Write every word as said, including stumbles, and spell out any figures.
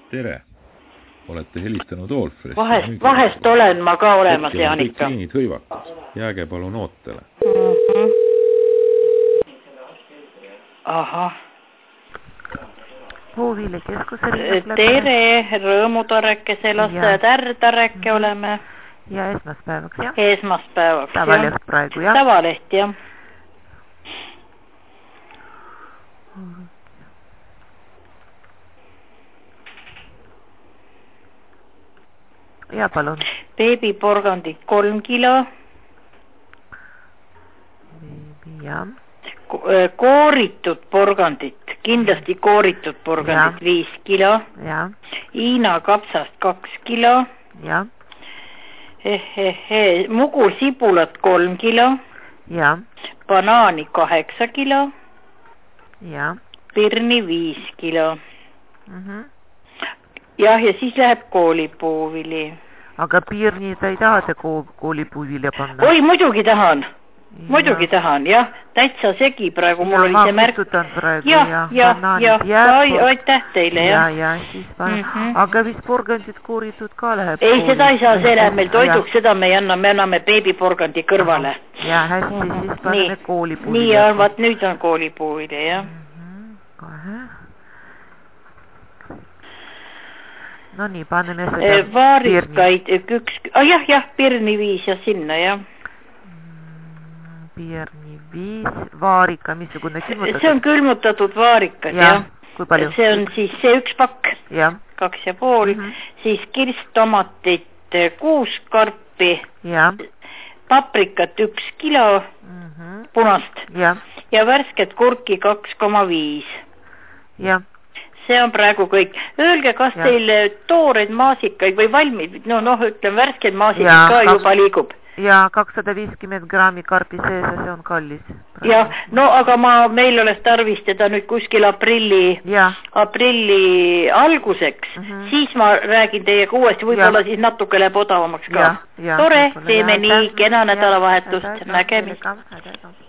tere, olete helistanud Olfrest. Vahest, vahest olen ma ka olemas, Jaanika. Kõik liinid hõivatud. Jääge palun ootele. Mm-hmm. Aha. Huuviilikeskusel tere, rõõmutareke, lasteaed R-tareke oleme. Ja esmaspäevaks, jah? Esmaspäevaks, jah. Tavaleht praegu, jah? Tavaleht, jah. Ja palun. Beebiporgandit kolm kilo. Beebi, jah. Ko kooritud porgandit, kindlasti kooritud porgandit ja. viis kilo. Ja. Iina kapsast kaks kilo. Ja. Hehehe, mugu sibulat kolm kilo. Ja. Banaani kaheksa kilo. Ja. Pirni viis kilo. Mhm. Jah, ja siis läheb koolipuuvili. Aga piirni ta ei taha te koolipuuvili panna? Oi, muidugi tahan. Ja. Muidugi tahan, jah. Täitsa segi praegu, mul oli see märk. Praegu, ja, ja, ja, ja, aitäh teile, jah. Ja, ja, siis panen. Mm -hmm. Aga vist porgandid kooritud ka läheb? Ei, kooli. Seda ei saa, see läheb meil toiduks, seda me ei anna, me anname beebiporgandi kõrvale. Ja, hästi, siis paneme koolipuuvili. Nii, ja, vaat nüüd on koolipuuvili, jah. Mm -hmm. Kohe. No nii, paneme seda vaarikaid, üks, ah, jah, jah, pirni viis ja sinna, jah. Pirni viis, vaarika, missugune külmutatud? See on külmutatud vaarikad, ja, jah. Kui palju? See on siis see üks pakk, ja. kaks ja pool, mm -hmm. siis kirstomatit kuus karpi, ja. paprikat üks kilo, mm -hmm. punast ja. ja värsket kurki kaks koma viis. Ja. See on praegu kõik. Öelge, kas ja. Teil tooreid maasikaid või valmid, no, noh, ütlen, värskeid maasikaid ja, ka kaks... juba liigub. Ja kakssada viiskümmend grammi karpi sees ja see on kallis. Ja, no aga ma, meil oleks tarvis teda nüüd kuskil aprilli, ja. aprilli alguseks, mm -hmm. siis ma räägin teiega uuesti, võib-olla siis natuke läheb odavamaks ka. Ja, ja, tore, teeme ja, nii, kena nädalavahetust, nägemist.